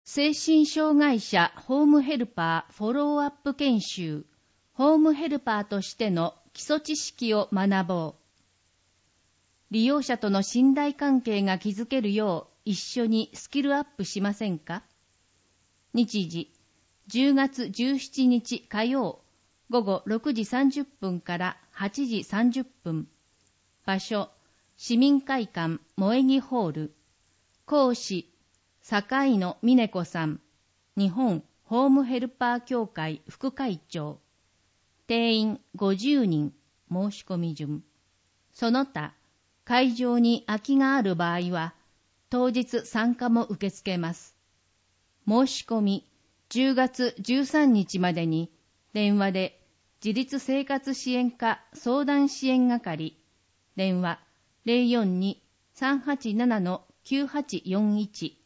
精神障害者ホームヘルパーフォローアップ研修、ホームヘルパーとしての基礎知識を学ぼう。利用者との信頼関係が築けるよう一緒にスキルアップしませんか？日時、10月17日火曜、午後6時30分から8時30分。場所、市民会館萌木ホール。講師、坂井野美音子さん、日本ホームヘルパー協会副会長。定員50人、申し込み順。その他、会場に空きがある場合は、当日参加も受け付けます。申し込み、10月13日までに、電話で自立生活支援課相談支援係、電話 042-387-9841